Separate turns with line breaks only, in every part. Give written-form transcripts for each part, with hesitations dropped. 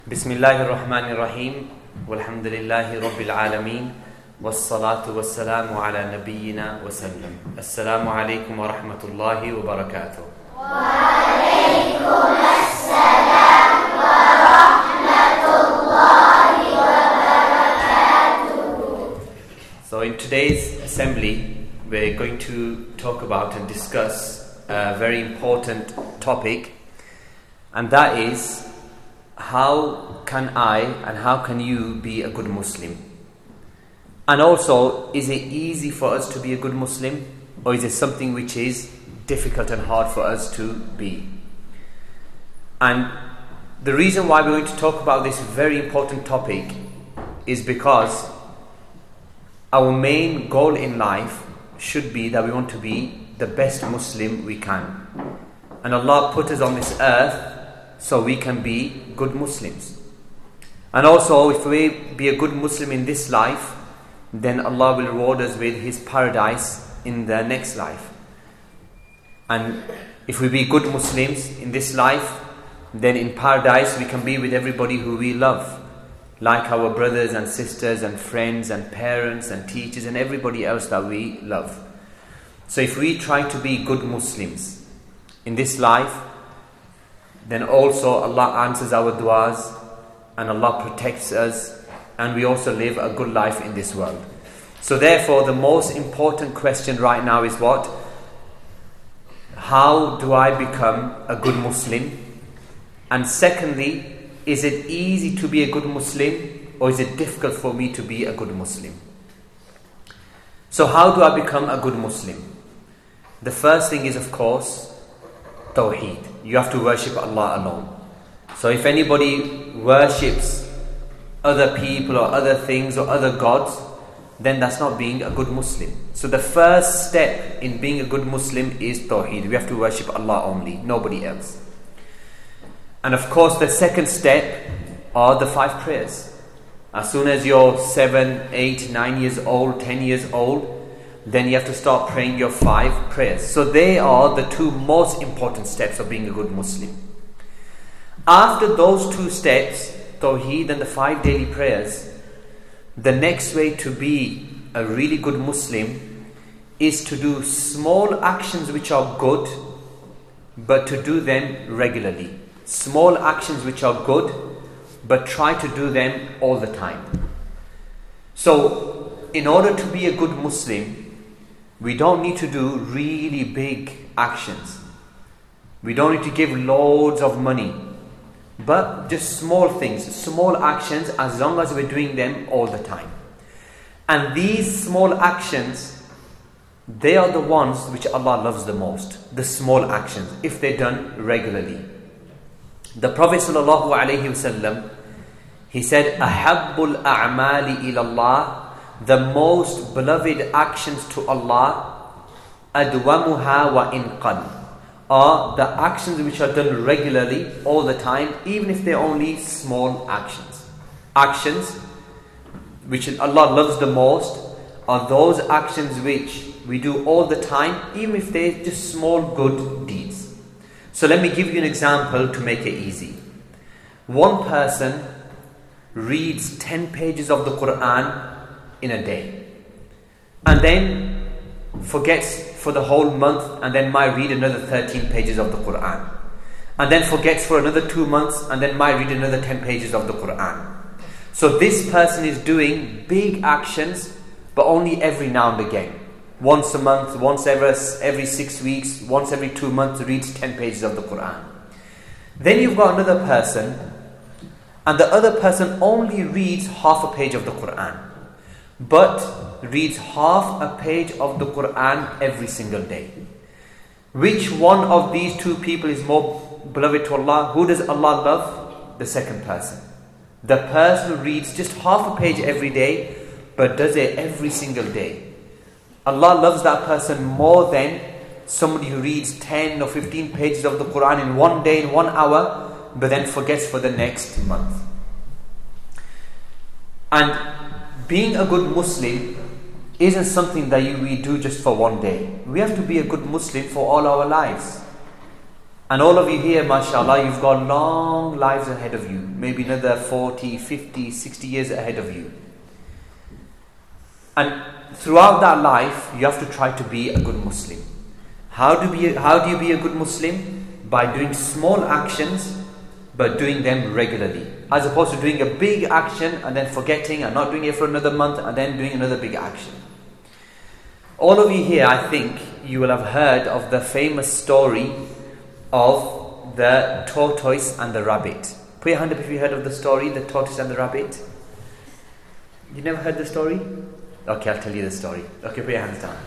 Bismillahir Rahmanir Rahim. Walhamdulillahi Rabbil Alameen. Wassalatu wassalamu ala nabiyyina wa sallam. Assalamu alaikum wa rahmatullahi wa barakatuh.
Wa alaikum assalam wa rahmatullahi wa barakatuh.
So in today's assembly, we're going to talk about and discuss a very important topic, and that is how can I and how can you be a good Muslim? And also, is it easy for us to be a good Muslim, or is it something which is difficult and hard for us to be? And the reason why we're going to talk about this very important topic is because our main goal in life should be that we want to be the best Muslim we can. And Allah put us on this earth so we can be good Muslims. And also, if we be a good Muslim in this life, then Allah will reward us with His paradise in the next life. And if we be good Muslims in this life, then in paradise we can be with everybody who we love, like our brothers and sisters and friends and parents and teachers and everybody else that we love. So if we try to be good Muslims in this life, then also Allah answers our du'as and Allah protects us, and we also live a good life in this world. So therefore, the most important question right now is what? How do I become a good Muslim? And secondly, is it easy to be a good Muslim, or is it difficult for me to be a good Muslim? So how do I become a good Muslim? The first thing is, of course, Tawheed. You have to worship Allah alone. So if anybody worships other people or other things or other gods, then that's not being a good Muslim. So the first step in being a good Muslim is Tawheed. We have to worship Allah only, nobody else. And of course, the second step are the 5 prayers. As soon as you're 7, 8, 9 years old, 10 years old, then you have to start praying your 5 prayers. So they are the 2 most important steps of being a good Muslim. After those 2 steps, Tawheed and the 5 daily prayers, the next way to be a really good Muslim is to do small actions which are good, but to do them regularly. Small actions which are good, but try to do them all the time. So, in order to be a good Muslim, we don't need to do really big actions. We don't need to give loads of money, but just small things, small actions, as long as we're doing them all the time. And these small actions, they are the ones which Allah loves the most. The small actions, if they're done regularly. The Prophet ﷺ, he said, "Ahabbul a'mali ilallah," the most beloved actions to Allah, adwamuha wa inqal, are the actions which are done regularly, all the time, even if they're only small actions. Actions which Allah loves the most are those actions which we do all the time, even if they're just small good deeds. So let me give you an example to make it easy. One person reads 10 pages of the Quran in a day, and then forgets for the whole month, and then might read another 13 pages of the Quran, and then forgets for another 2 months, and then might read another 10 pages of the Quran. So this person is doing big actions, but only every now and again. Once a month, once every 6 weeks, once every 2 months, reads 10 pages of the Quran. Then you've got another person, and the other person only reads half a page of the Quran, but reads half a page of the Quran every single day. Which one of these 2 people is more beloved to Allah? Who does Allah love? The second person. The person who reads just half a page every day, but does it every single day. Allah loves that person more than somebody who reads 10 or 15 pages of the Quran in one day, in 1 hour, but then forgets for the next month. And being a good Muslim isn't something that we do just for one day. We have to be a good Muslim for all our lives. And all of you here, mashallah, you've got long lives ahead of you. Maybe another 40, 50, 60 years ahead of you. And throughout that life, you have to try to be a good Muslim. How do you be a good Muslim? By doing small actions, but doing them regularly. As opposed to doing a big action and then forgetting and not doing it for another month and then doing another big action. All of you here, I think, you will have heard of the famous story of the tortoise and the rabbit. Put your hand up if you heard of the story, the tortoise and the rabbit. You never heard the story? Okay, I'll tell you the story. Okay, put your hands down.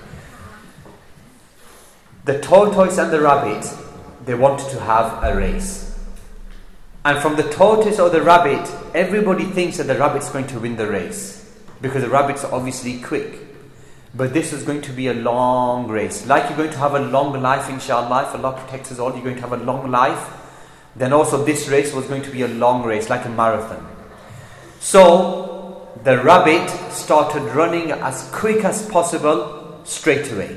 The tortoise and the rabbit, they wanted to have a race. And from the tortoise or the rabbit, everybody thinks that the rabbit's going to win the race, because the rabbit's obviously quick. But this is going to be a long race. Like you're going to have a long life, inshallah. If Allah protects us all, you're going to have a long life. Then also this race was going to be a long race, like a marathon. So the rabbit started running as quick as possible straight away.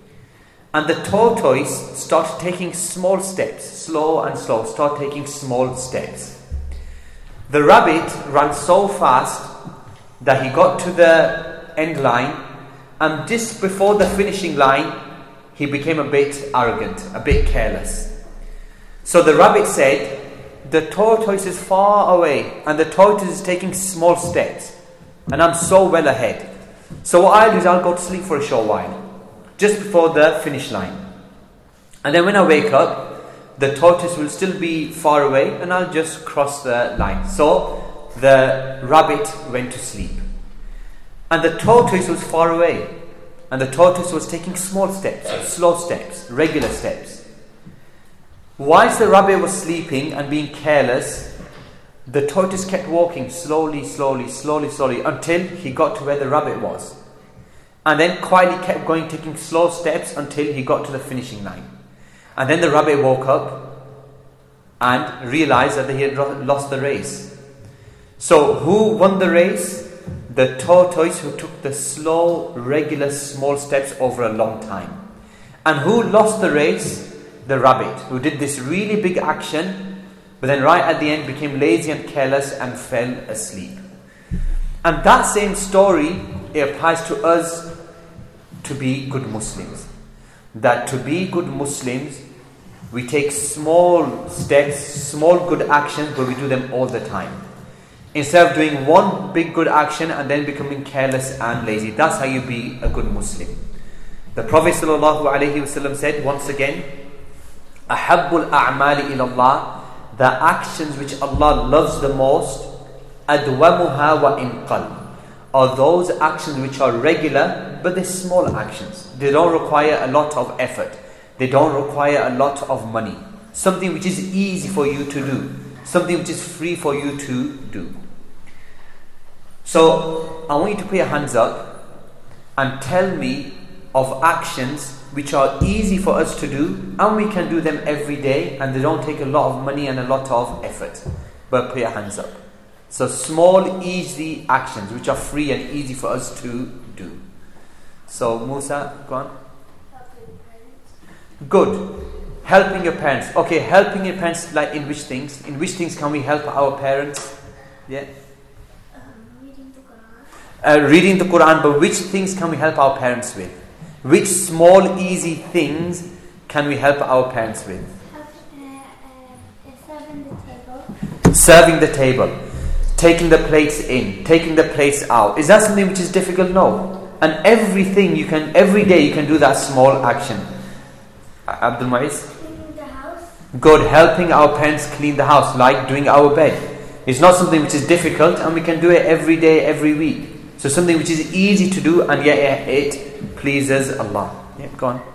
And the tortoise started taking small steps, slow and slow, start taking small steps. The rabbit ran so fast that he got to the end line, and just before the finishing line, he became a bit arrogant, a bit careless. So the rabbit said, the tortoise is far away and the tortoise is taking small steps and I'm so well ahead. So what I'll do is I'll go to sleep for a short while, just before the finish line. And then when I wake up, the tortoise will still be far away and I'll just cross the line. So the rabbit went to sleep. And the tortoise was far away. And the tortoise was taking small steps, slow steps, regular steps. Whilst the rabbit was sleeping and being careless, the tortoise kept walking slowly, until he got to where the rabbit was. And then quietly kept going, taking slow steps until he got to the finishing line. And then the rabbit woke up and realized that he had lost the race. So who won the race? The tortoise, who took the slow, regular, small steps over a long time. And who lost the race? The rabbit, who did this really big action, but then right at the end became lazy and careless and fell asleep. And that same story, it applies to us to be good Muslims. That to be good Muslims, we take small steps, small good actions, but we do them all the time. Instead of doing one big good action and then becoming careless and lazy. That's how you be a good Muslim. The Prophet ﷺ said, once again, أَحَبُّ الْأَعْمَالِ إِلَى اللَّهِ, the actions which Allah loves the most, أَدْوَمُهَا وَإِنْ قَلْ, are those actions which are regular, but they're small actions. They don't require a lot of effort. They don't require a lot of money. Something which is easy for you to do. Something which is free for you to do. So, I want you to put your hands up and tell me of actions which are easy for us to do and we can do them every day and they don't take a lot of money and a lot of effort. But put your hands up. So, small, easy actions which are free and easy for us to do. So, Musa, go on. Good. Helping your parents. Okay, helping your parents, like in which things? In which things can we help our parents? Yeah.
Reading the Quran.
Reading the Quran, but which things can we help our parents with? Which small, easy things can we help our parents with?
Serving the table.
Serving the table. Taking the plates in. Taking the plates out. Is that something which is difficult? No. And every day you can do that small action. Abdul Muiz?
Cleaning the house.
Good. Helping our parents clean the house, like doing our bed. It's not something which is difficult and we can do it every day, every week. So something which is easy to do and yet it pleases Allah. Yeah, go on.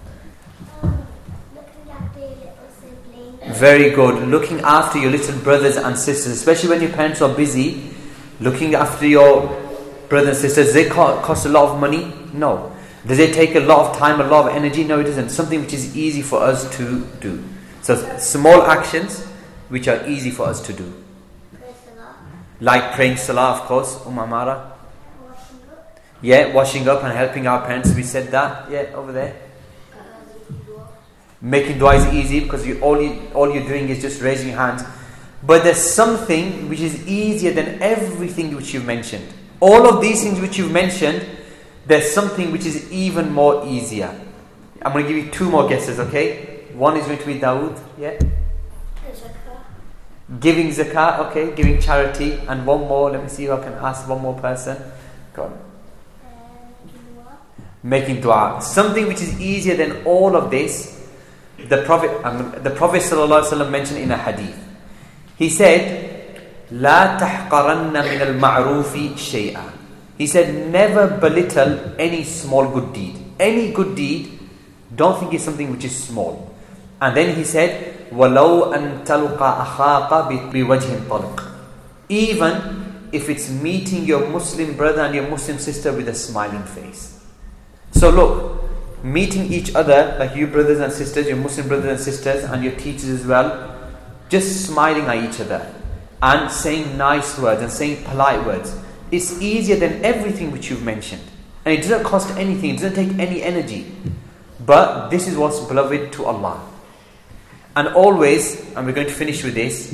Looking after your little siblings.
Very good. Looking after your little brothers and sisters, especially when your parents are busy. Looking after your brothers and sisters, does it cost a lot of money? No. Does it take a lot of time, a lot of energy? No, it doesn't. Something which is easy for us to do. So small actions which are easy for us to do.
Pray salah.
Like praying salah, of course. Amara.
Washing up.
Yeah, washing up and helping our parents. We said that. Yeah, over there. Making dua is easy because all you're doing is just raising your hands. But there's something which is easier than everything which you've mentioned. All of these things which you've mentioned, there's something which is even more easier. I'm going to give you 2 more guesses, okay? One is going to be Dawood, yeah?
Zakah.
Giving zakah, okay? Giving charity. And one more, let me see if I can ask one more person. Go on.
Dua.
Making dua. Something which is easier than all of this. The Prophet ﷺ mentioned in a hadith. He said, "La tahqaranna min al-ma'rufi shay'a." He said, never belittle any small good deed. Any good deed, don't think it's something which is small. And then he said, وَلَوْ أَن تَلْقَى أَخَاقَ بِوَجْهٍ طَلْقٍ. Even if it's meeting your Muslim brother and your Muslim sister with a smiling face. So look, meeting each other, like you brothers and sisters, your Muslim brothers and sisters, and your teachers as well, just smiling at each other and saying nice words and saying polite words. It's easier than everything which you've mentioned. And it doesn't cost anything, it doesn't take any energy. But this is what's beloved to Allah. And always, and we're going to finish with this,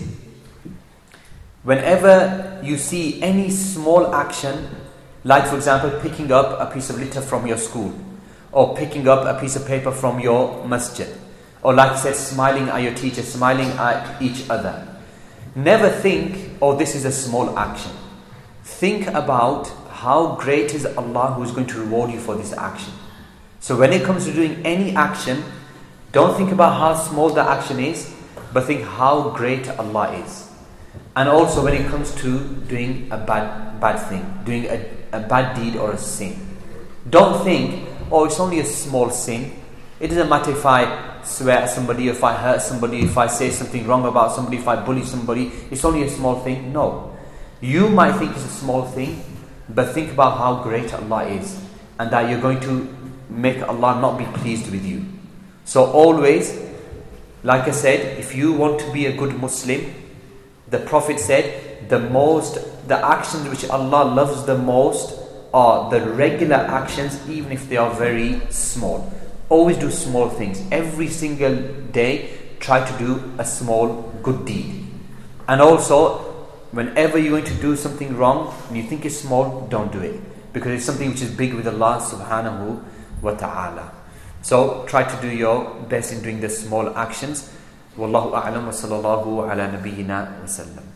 whenever you see any small action, like for example picking up a piece of litter from your school, or picking up a piece of paper from your masjid, or like I said, smiling at your teacher, smiling at each other, never think, oh, this is a small action. Think about how great is Allah who is going to reward you for this action. So when it comes to doing any action, don't think about how small the action is, but think how great Allah is. And also when it comes to doing a bad thing, doing a bad deed or a sin, don't think, oh, it's only a small sin. It doesn't matter if I swear at somebody, if I hurt somebody, if I say something wrong about somebody, if I bully somebody, it's only a small thing. No. You might think it's a small thing, but think about how great Allah is, and that you're going to make Allah not be pleased with you. So always, like I said, if you want to be a good Muslim, the Prophet said, the actions which Allah loves the most are the regular actions, even if they are very small. Always do small things. Every single day, try to do a small good deed. And also, whenever you're going to do something wrong and you think it's small, don't do it, because it's something which is big with Allah subhanahu wa ta'ala. So try to do your best in doing the small actions. Wallahu a'lam wa sallallahu ala nabiyyina wa sallam.